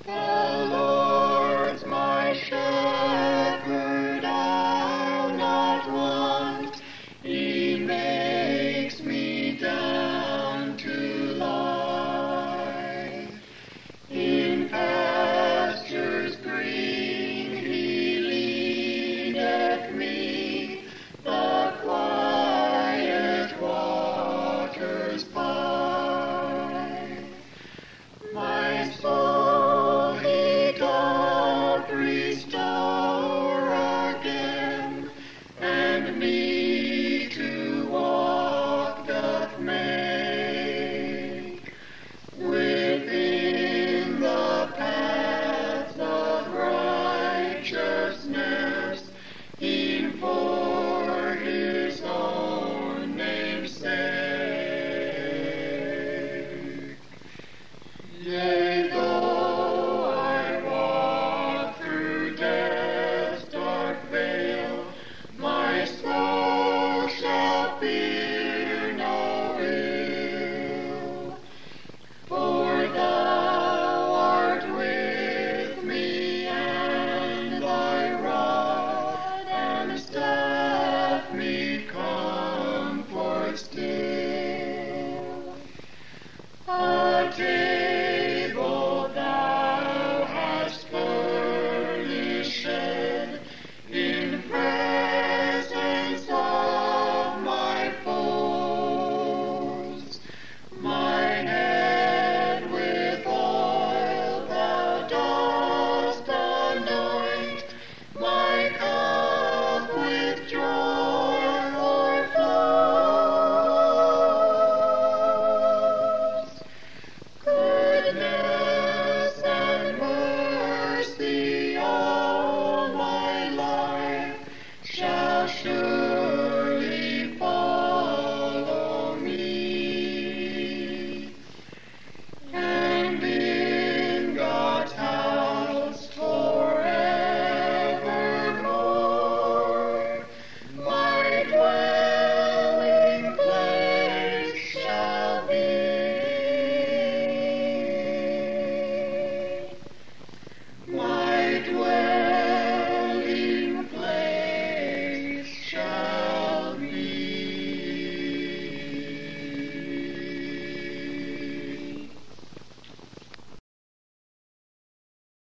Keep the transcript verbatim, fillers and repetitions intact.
The Lord's my shepherd, I'll not want. He makes me down to lie in pastures green. He leadeth me the quiet waters by. My soul he doth restore again, and me to walk doth make within the paths of righteousness, e'en for his own name's sake. Yea, though I walk through death's dark vale, my soul shall fear no ill. For thou art with me, and thy rod and staff me comfort still. A table thou hast furnished in presence of my foes. My head with oil thou dost anoint, my cup with joy o'erflows. Goodness and mercy all my life shall surely follow me, and in God's house forevermore my dwelling